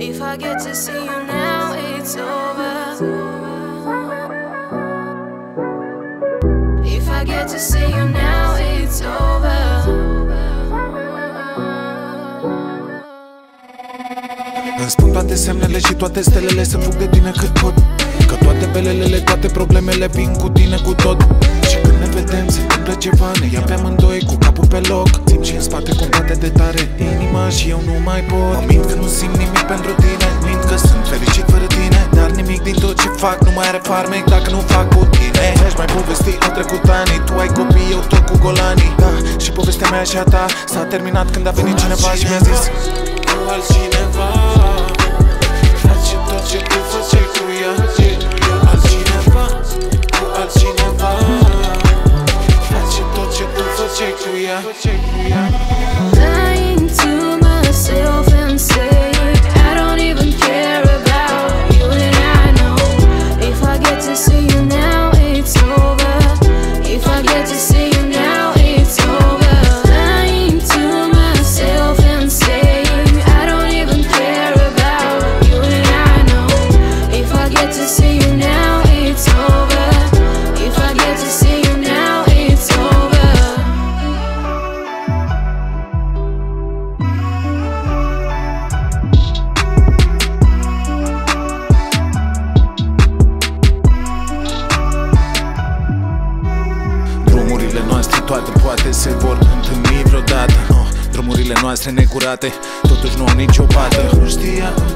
If I get to see you now, it's over. If I get to see you now, it's over. Îmi spun toate semnele și toate stelele să fug de tine cât pot, că toate belelele, toate problemele vin cu tine cu tot. Și când ne vedem se întâmplă ceva, ne ia pe amândoi cu capul pe loc. Simt și în spate cum bate de tare inima și eu nu mai pot. Mă mint că nu simt nimic pentru tine, mint că sunt fericit fără tine, dar nimic din tot ce fac nu mai are farmec dacă nu fac cu tine. Mi-aș mai povesti, au trecut ani, tu ai copii, eu tot cu golanii. Da, și povestea mea și a ta s-a terminat când a venit cineva și mi-a zis: cu altcineva face tot ce tu făceai cu ea. Altcineva, cu altcineva face tot ce tu făceai cu ea. Lying to myself and saying I don't even care about you, and I know if I get to see you now, it's over. If I get to see you now, it's over. Lying to myself and saying I don't even care about you, and I know if I get to see you now, it's over. If I get to see you now, it's over. Drumurile noastre toate poate se vor întâlni vreodată. Drumurile noastre necurate totuși nu au nicio pată. Nu știam